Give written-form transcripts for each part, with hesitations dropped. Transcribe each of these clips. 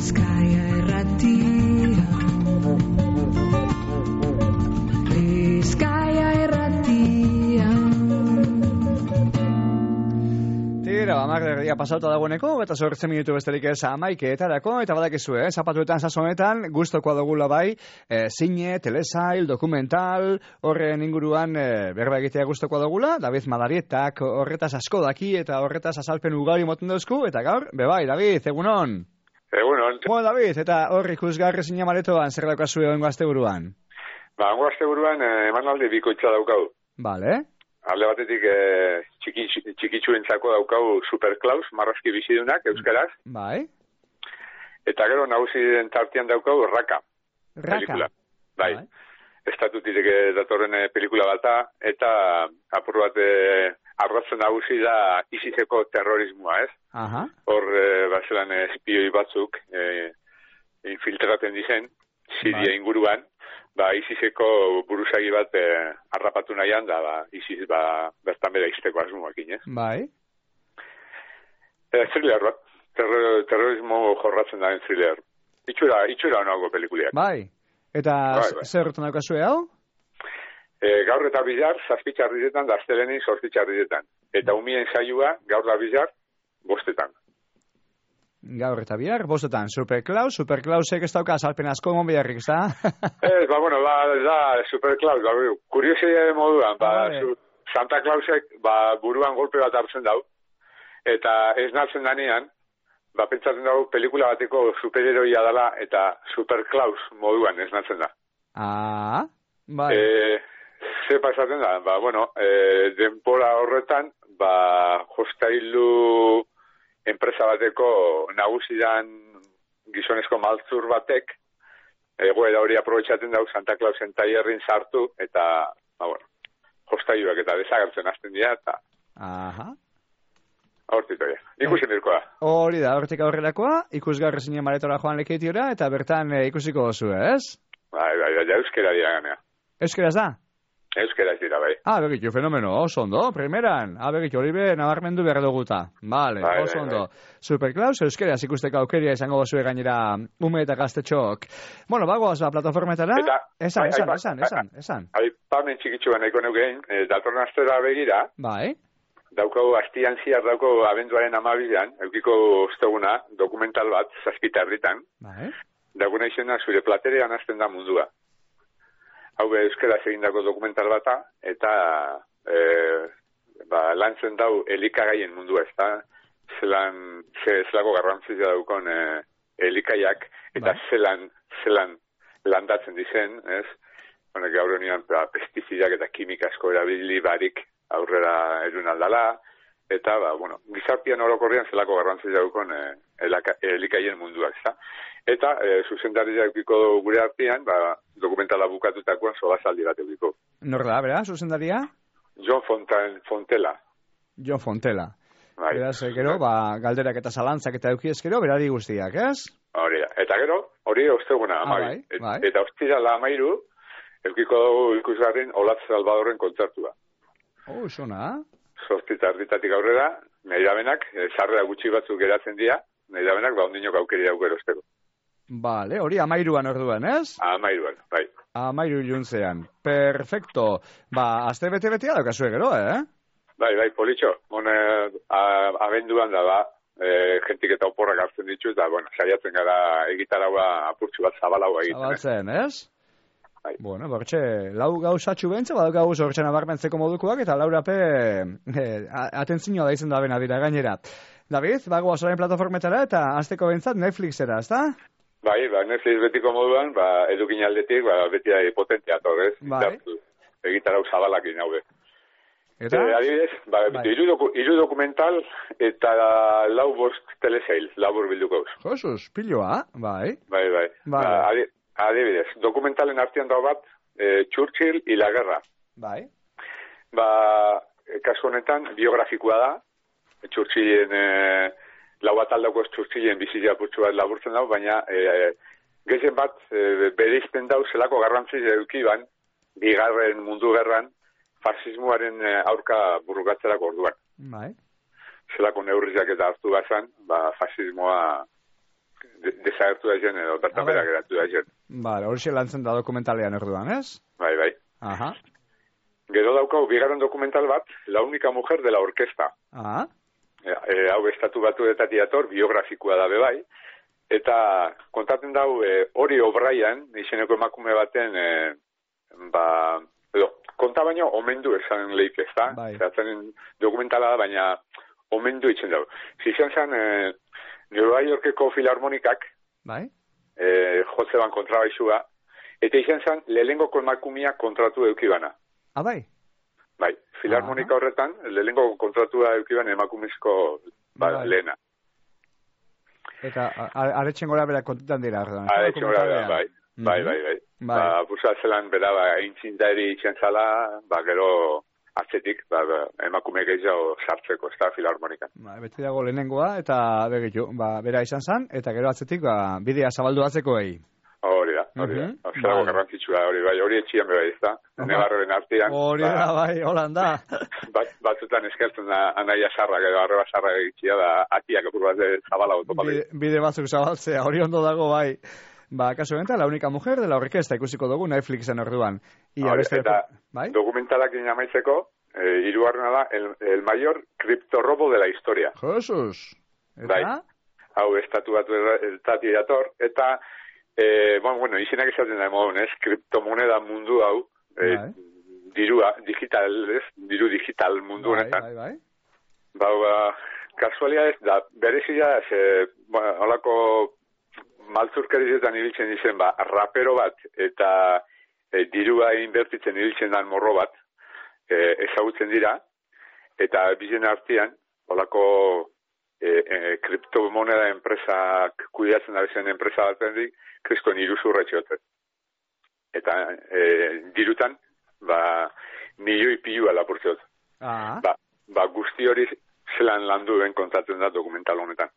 Pasauta dagoeneko, eta 8 minutu besterik ez 11:00 eta badakizu, zapatuetan sasonetan, gustokoa dugula bai, zine, telesail, dokumental, horren inguruan berba egitea gustokoa dugula, David Madarietak horretaz asko daki eta horretaz azalpen ugari moten dauzku, eta gaur, bebai, David, egunon? Egunon. Bueno, David, eta hor ikusgarri zine maretoan, zer daukazue oingo asteburuan? Oingo asteburuan emanaldi bikoitza daukau. Vale. Alde batetik txikitsuentzako daukau Super Klaus, marrazki bizidunak, euskaraz. Bai. Eta gero nagusi den tartean daukau Raka. Pelikula. Bai. Estatutik datorren pelikula bata, eta apur bat arratzen nagusi da ISISeko terrorismoa, ez? Aha. Hor, bazelan espioi batzuk infiltraten dizen, Siria inguruan, ISISeko buruzagi bat harrapatu nahian, da ISIS bertan bera izteko asmoakin, ez? Bai. Thriller bat, terrorismo jorratzen da thriller. Itxura honago pelikuliak. Bai. Eta zer horretan daukazue hau? Gaur eta bizar, 7 txarridetan, da astelenin 8 txarridetan. Eta umien saioa, gaur da bizar, 5:00. Gaur eta bihar, 5:00. Super Klausek ez dauka azalpen asko emon biharrik, ez da? Ez, da Super Klaus, kuriosia moduan, Santa Clausek buruan golpe bat hartzen dau, eta ez natzen danean, pentsatzen dago pelikula bateko superheroia dela, eta Super Klaus moduan ez natzen da. Bai. Ze pasatzen da, denpora horretan, jostailu enpresa bateko nagusidan gizonezko maltzur batek, egoera hori aprobetxaten dau Santa Clausen tailerrin sartu, eta, jostailuak eta desagertzen hasten dira, eta... Hortik hori, ikusi mirkoa. Hori da, hortik aurrelakoa, ikusgarri zinen maretora joan lekeitiora, eta bertan ikusiko dozu, ez? Bai, euskera dira ganea. Euskeraz da? Euskeraz dira, bai. Begitu, fenomeno, oso ondo, primeran. Begitu, hori be, nabarmendu behar duguta. Vale, oso ondo. Super Klaus, euskeraz ikusteko aukeria izango gozue gainera ume eta gaztetxok. Bueno, bagoaz, plataformetara. Esan. Aipamen txikitsuan nahiko neugein, datorren astera begira. Bai. Daukau, hastian ziar daukau abenduaren 12an, eukiko osteguna, dokumental bat, 7 herritan. Bai. Dauguna izena, zure platerean hasten da mundua. Hau euskaraz egindako dokumental bata, eta lantzen dau elikagaien mundua, ez da? Zelako garrantzia daukon elikaiak, eta zelan landatzen dizen, ez? Gaur honian pestizidak eta kimikasko erabili barik aurrera erun aldala, eta, gizartian orokorrian zelako garrantzia daukon elikaien mundua, ez da? Eta, zuzendaria eukiko gure artean, dokumentala bukatutakoan solasaldi bat eukiko. Nor da, bera, zuzendaria? John Fontela. John Fontela. Bai. Beraz, gero, galderak eta zalantzak eta euki ezkero, berari guztiak, ez? Hori da. Eta gero, hori osteguna, amabi. Bai. Eta ostirala 13, eukiko dugu ikusgarrin Olatz Salvadorren kontzertua. Sona. 8:00 aurrera, nahidabenak, sarrera gutxi batzuk geratzen dira, nahidabenak, ondinok aukeri daukero osteko. Vale, hori 13an orduan, ez? 13an, bai. 13 iluntzean. Perfecto. Aste bete-betea daukazue gero, Bai, politxo. Abenduan da, jentik eta oporrak hartzen ditu, eta, saiatzen gara egitaraua apurtxu bat zabalaua egiten. Zabaltzen, ez? Bueno, bortxe, lau gauzatxu bentze, badaukagu zortxan abarmentzeko modukoak, eta laurape atentzinoa da izen da bena dira gainera. David, bagoa zorain plataformetara, eta azteko bentzat Netflixera, ez da? Bai, Netflix betiko moduan, edukin aldetik, beti da potentea torrez. Bai. Egitarau zabalakin haude. Eta? Adibidez, hiru dokumental eta 4 telesail, labur bilduko. Josuz, piloa, bai. Bai. Adibidez, dokumentalen artean dago bat, Churchill y la guerra. Bai. Kasu honetan, biografikoa da, Churchillen, lau bat aldako Churchillen bizitza putxu bat laburtzen dago, baina gehien bat bereizten dau zelako garrantzi edukiban, bigarren mundu gerran, fasismoaren aurka burrukatzerako orduan. Bai. Zelako neurriak eta hartu bazan, fasismoa desagertu da jen, edo bertan bera geratu da jen. Bale, hori lantzen da dokumentalean orduan, ez? Bai. Aha. Gero daukau, bigarren dokumental bat, La única mujer de la orquesta. Aha. Hau estatu batuetatik dator, biografikoa da bai, eta kontatzen dau, Ori O'Brien, izeneko emakume baten, konta baino, omendu esan lehik ez da, zeratzen dokumentala da, baina omendu itzen dau. Zizan zen, Nueva Yorkeko filarmonikak, jotze ban kontrabaixua, eta izan zen, lehenengoko emakumia kontratu eukibana. Bai? Bai, filarmonika horretan, lehenengo kontratua eukibana emakumizko lehena. Eta aretxen gora bera kontutan dira, orduan. Aretxen gora bera, bai. Busa zelan bera, aintzindari itzen zala, gero atzetik, emakume gehiago sartzeko, ez da, filarmonikan. Beti dago lehenengoa, eta begitu, bera izan zan, eta gero atzetik, bidea zabaldu atzeko egi. Hori da. Zerago garrantzitsua hori etxian bera ez da. Nebarroen artean. Hori da, bai, holanda. Batzutan eskertzen da anaia sarrak edo arreba sarrak egitxia da atiak apur bat zabala autopali. Bide batzuk zabaltzea, hori ondo dago, bai. Kasu enten, La única mujer de la orquesta ikusiko dugu Netflixen orduan. Eta dokumentalak inamaitzeko, hirugarrena da, el mayor criptorrobo de la historia. Jesus! Eta? Hau estatu bat eltati dator, eta izenak esaten da emodun, kriptomoneda mundu hau, dirua, diru digital mundu honetan. Kasualia ez, da, berezia ez, holako maltzurkerizetan ibiltzen izen, rapero bat, eta dirua inbertitzen ibiltzen dan morro bat, ezagutzen dira, eta bizen artean, holako kriptomoneda enpresak kuidatzen da bezen enpresa batendik, kriskoen iruzurra etxoten. Eta dirutan, milioi pilua lapurtzot. Guzti hori zelan landu ben kontatzen da dokumental honetan.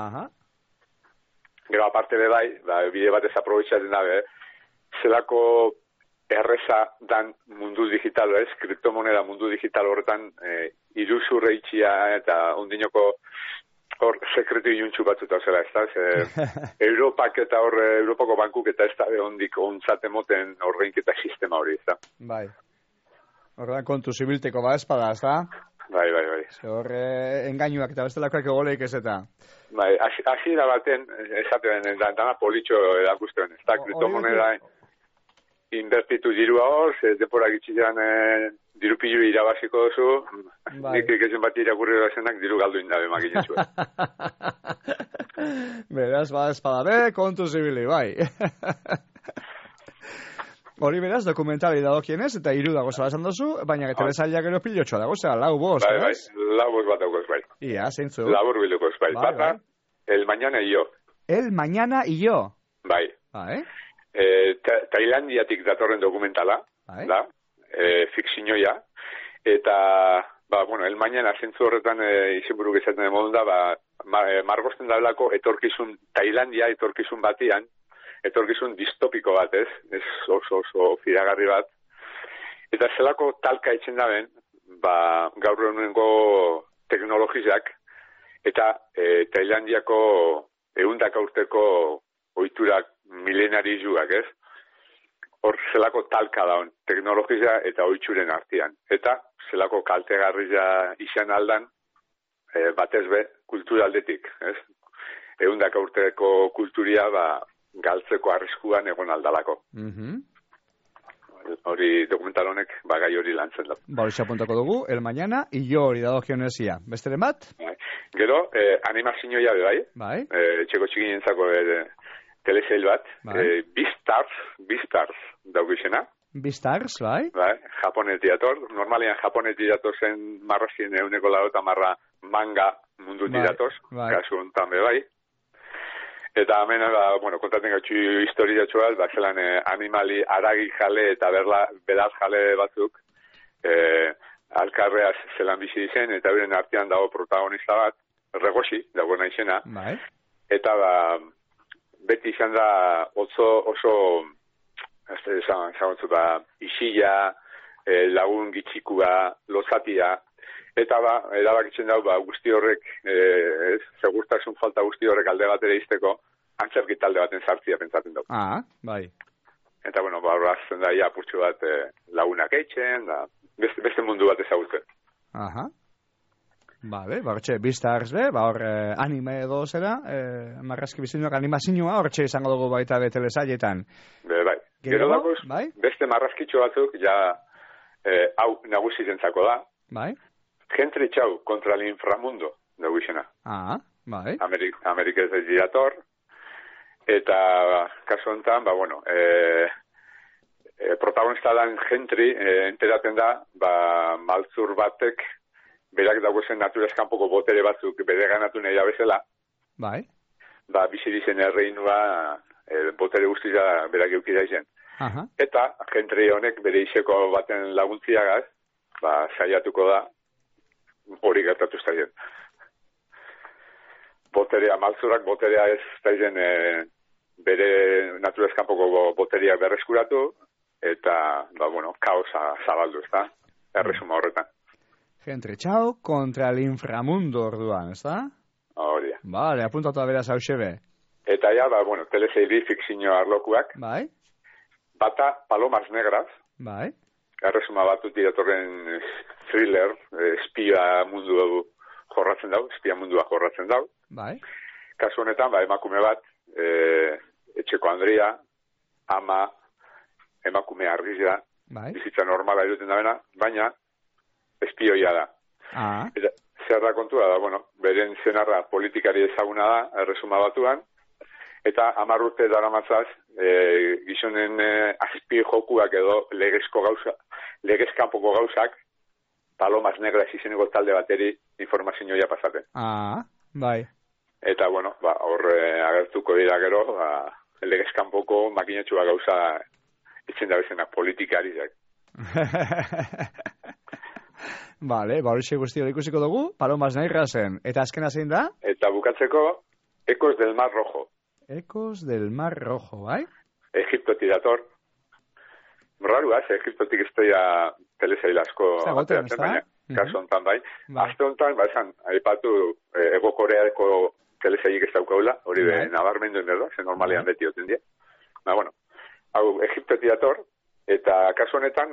Gero aparte de bide bat ez aprobetxatzen dabe, zelako erreza dan mundu digital, kriptomoneda mundu digital horretan iruzurra itxia eta ondinoko hor sekretu iuntxu batzuta zela, ez da? Europak eta Europako bankuk eta ez da ondik ontzat emoten horreinketa sistema hori, ez da? Bai. Horrean kontu zibilteko espada, ez da? Bai. Horre engainuak eta bestelakoak egoleik ez eta? Bai, hasi da baten, esaten, dana politxo edakusten, ez da? Kriptomoneda invertitu dirua hor, deporak itxilean diru pilu irabaziko duzu, nik ikezen bat irakurri bazenak diru galdu indabe makinetzu. Beraz, espada, kontu zibili, bai. Hori beraz, dokumentali dagokienez, eta hiru dago esan dozu, baina telesailak gero pilotxoa dago, lau bost, ez? Bai, lau bost bat dagoz, bai. Ia, zeintzu. Labur bildukoz, bai. Bata, El mañana y yo. El mañana y yo. Bai. Tailandiatik datorren dokumentala, da, fikzioia, eta, el mañana zentzu horretan izenburuk esaten den modun da, margosten dablako Tailandia etorkizun batian, etorkizun distopiko bat, ez oso firagarri bat, eta zelako talka itzen daben, gaur egunengo teknologizak, eta Tailandiako 100 urteko ohiturak milenarizuak, ez? Hor zelako talka daun, teknologia eta ohituren artean. Eta zelako kaltegarria izan aldan, batez be, kulturaldetik, ez? 100 urteko kulturia, galtzeko arriskuan egon aldalako. Hori dokumental honek, gai hori lantzen da. Hori apuntako dugu, El mañana y yo hori dagokionezia. Besteren bat? Gero, animazioa bai? Txeko txikinentzako telesail bat, Beastars daukizena. Beastars, bai? Japonetik dator. Normalian Japonetik dator zen marrazien 180 manga mundu datoz, kasu honetan bai. Eta hemen, kontaten gautxu historiatxoa, zelan animali aragi jale eta bedaz jale batzuk, alkarreaz zelan bizi dizen, eta beren artean dago protagonista bat, Regoshi, dagoena izena, eta beti izan da oso isila, lagun gitxikua, lozatia, eta erabakitzen dau, guzti horrek, segurtasun falta guzti horrek alde bat ere izteko, antzerki talde baten sartzia pentsatzen dugu. Bai. Eta, bueno, horrazten da, apurtxo bat lagunak eitzen, da, beste mundu bat ezagutzen. Aha. Vale, hortxe, bizta arzbe, hor anime edo zera, marrazki bizinuak animazioa, hortxe izango dugu baita betelesaietan. Bai. Gero dagoz, bai? Beste marrazkitxo batzuk, ja, hau nagusi zentzako da. Bai. Gentry Chau kontra el inframundo, dugu izena. Bai. Amerikez ez dirator, eta kasu honetan, bueno, protagonista dan Gentry, enteraten da, maltzur batek, berak dagozen naturezkanpoko botere batzuk bere ganatu nahi da bezala. Bai. Bizidizen erreinua, botere guztia berak eukida izen. Eta, Gentry honek bere iseko baten laguntziagaz, saiatuko da, hori gertatu zaien. Maltzurak boterea ez zaien bere naturezkanpoko boteria berreskuratu, eta, kaosa zabaldu, ez da? Erresuma horretan. Gentry Chau kontra el inframundo orduan, ez da? Hori da. Vale, apuntatu da beraz hau xebe. Eta ja, teleseiri fikzio arlokuak. Bai. Bata, Palomas Negras. Bai. Erresuma batu tiratorren thriller, espia mundua jorratzen dau. Bai. Kasu honetan, emakume bat, etxeko Andrea, ama, emakume argizia, bai. Bizitza normala iruten da bena, baina espioia da. Eta zer da kontua da, beren zenarra politikari ezaguna da, erresuma batuan, eta 10 urte daramatzaz, gizonen azpi jokuak edo legezkanpoko gauzak, Palomas Negras izeneko talde bateri informazioa pasaten. Bai. Eta, hor agertuko dira gero, legezkanpoko makinatxua gauza itzen da bezenak politikariak. Vale, hori guzti hori ikusiko dugu, Palomas Negrasen. Eta azkena zein da? Eta bukatzeko, Ecos del Mar Rojo. Ecos del Mar Rojo, bai? Egiptotik dator. Raruaz, Egiptotik ez da telesail asko ateratzen, baina kasu honetan bai. Azte honetan, esan, aipatu Ego Koreako telesailik ez daukaula, hori nabarmendu enberda, ze normalean beti oten dira. Hau, Egiptotik dator, eta kasu honetan,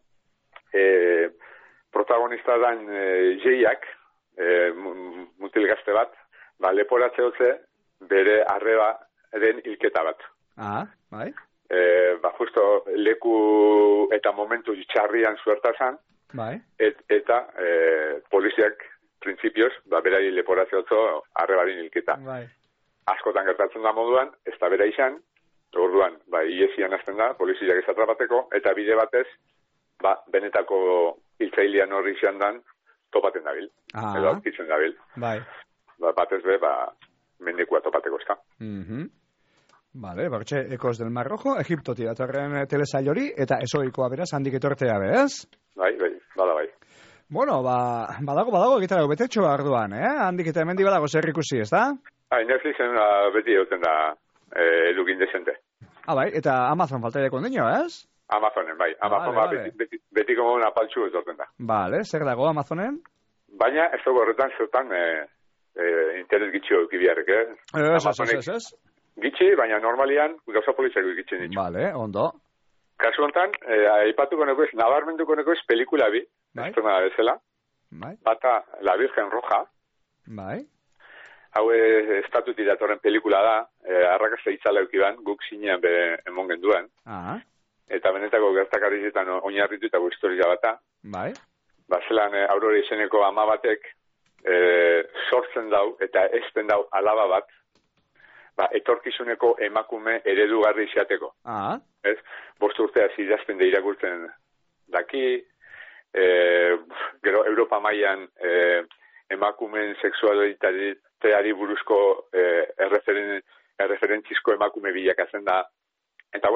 protagonista dan Jeiak, mutil gazte bat, leporatze dutze bere arreba den hilketa bat. Bai. Justo leku eta momentu txarrian zuertazan, bai. Eta poliziak printzipioz, berari leporatze dutzo arreba den hilketa. Bai. Askotan gertatzen da moduan, ez da bera izan, orduan, iesian azten da, poliziak ez atrapateko, eta bide batez, benetako hiltzailean horri izan dan, topaten dabil. Edo aurkitzen dabil. Bai. Batez be, mendekua topateko ez da. Vale, bortxe, Ecos del Mar Rojo, Egiptotik datorren telesail hori, eta esoikoa beraz, handik etortea bez? Bai, bada bai. Bueno, badago egitarago betetxo arduan, handik eta hemendi badago zer ikusi, ez da? Netflixen beti egoten da edukin desente. Bai, eta Amazon falta ere kondino, ez? Amazonen, bai. Amazon betiko modu apaltxu etorten da. Vale, zer dago Amazonen? Baina, ez dago horretan zertan internet gitxio eukibiarek, Ez. Gitxi, baina normalian gauza poliziako gitzen ditu. Vale, ondo. Kasu honetan, aipatuko neko ez, nabarmenduko neko ez pelikula bi, estrona bezala. Bai. Bata, La Virgen Roja. Bai. Hau estatutik datorren pelikula da, arrakasta itzala eukiban, guk zinean emon genduen. Eta benetako gertakarrizetan oinarritutako historia bata. Bai. Zelan Aurora izeneko ama batek sortzen dau eta ezten dau alaba bat, etorkizuneko emakume eredugarri izateko. Ez? 5 urtea idazten da irakurtzen daki, gero Europa mailan emakumeen sexualitateari buruzko erreferentzizko emakume bilakatzen da. Eta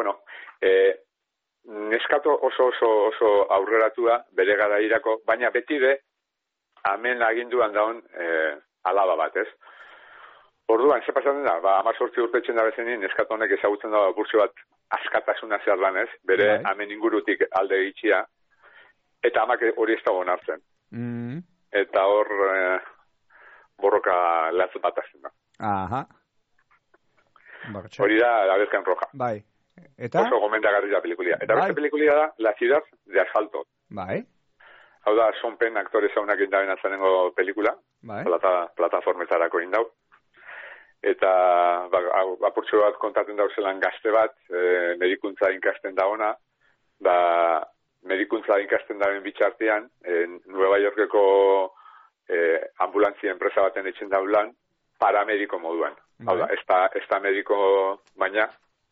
neskato oso aurreratua bere garairako, baina beti de hemen aginduan daun alaba bat, ez? Orduan, ze pasatzen da, 18 urtetzen da bezenin, neskato honek ezagutzen da burtsu bat askatasuna zer lan, ez? Bere hemen ingurutik alde egitxia, eta amak hori ez da onartzen. Eta hor borroka latz bat azten da. Hori da La Virgen Roja. Bai. Eta? Oso gomendagarri da pelikulia. Eta Bai. beste pelikulia da La Ciudad de Asfalto. Bai. Hau da, Sean Penn aktore zaunak indaben azanengo pelikula. Bai. Plataformetarako indau. Eta apurtxo bat kontatzen dauzelan gazte bat, medikuntza inkasten da ona, medikuntza inkasten daben bitxartean, Nueva Yorkeko ambulantzia enpresa baten etxen daulan, paramediko moduan. Hau da, ez da mediko baina,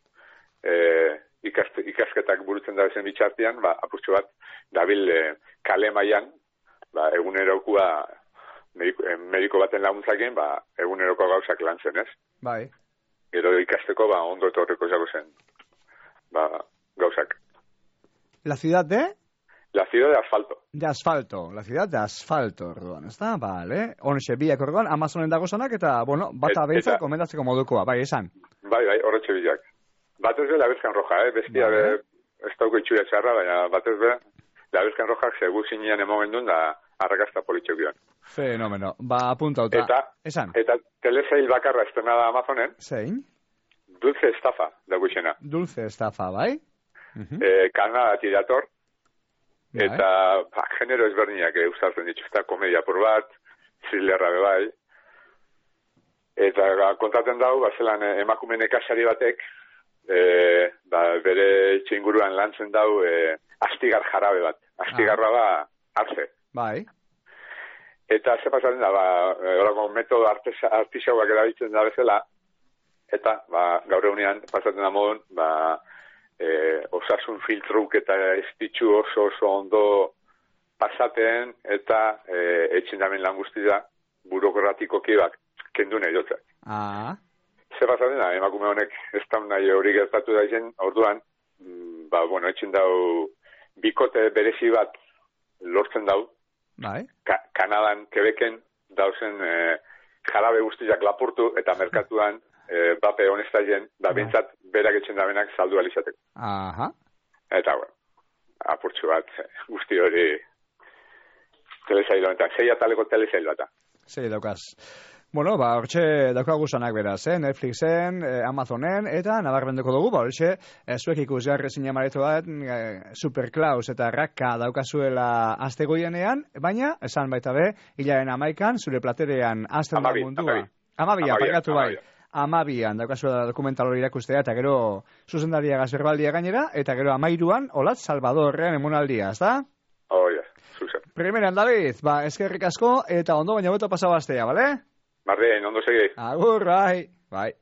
ikasketak burutzen da zen bitxartean, apurtxo bat, dabil kale maian, egunerokua mediko baten laguntzakien, eguneroko gauzak lan zen, ez? Bai. Gero ikasteko, ondo etorreko zago zen, gauzak. La ciudad de? La ciudad de asfalto. De asfalto. La ciudad de asfalto, orduan, ez da? Bale. Honexe, biak orduan, Amazonen dagozanak, eta, bueno, bata behitzak komendatzeko modukoa, bai, esan. Bai, horretxe bilak. Batez be, La Virgen Roja, bestia ez dauko itxura txarra, baina batez be, La Virgen Roja segu zinean emogen duen da arrakasta politxokioan. Fenomeno. Apuntauta. Esan. Eta telesail bakarra estena da Amazonen. Zein? Dulce Estafa, dago izena. Dulce Estafa, bai? Kanadati dator. Eta genero ezberdinak eusartzen ditu. Eta komedia por bat, thrillerra bebai. Eta kontatzen dau, zelan emakume nekazari batek, bere txinguruan lantzen dau astigar jarabe bat. Astigarra hartze. Bai. Eta ze pasatzen da, horako metodo artisauak erabiltzen da bezala, eta gaur egunean pasatzen da modun, osasun filtruk eta estitxu oso ondo pasaten, eta etxen damen lan guztia burokratikoki kendu nahi dutzak. Ze pasatzen da, emakume honek ez da nahi hori gertatu da izen, orduan, etxen dau bikote berezi bat lortzen dau, bai. Kanadan, Quebecen, dauzen jarabe guztiak lapurtu eta merkatuan bape honestaien, bintzat berak etxen dabenak saldu alizateko. Eta, apurtxu bat, guzti hori telesailo, eta 6 ataleko telesailo bat. 6 daukaz. Bueno, hortxe daukaguzanak beraz, Netflixen, Amazonen, eta nabarmendeko dugu, hortxe, zuek ikusgarri zinemaretu bat, Superklaus eta Rakka daukazuela astegoienean, baina, esan baita be, hilaren 11an, zure platerean azten da mundua. Amabian, pargatu bai. Amabian, daukazuela dokumental hori irakustea, eta gero zuzendaria gazerbaldia gainera, eta gero 13an, Olatz Salvadorrean emonaldia, ez da? zuzen. Primeran, David, eskerrik asko, eta ondo baina beto pasabastea, bale? Marrien, ondo segi. Agur, bai.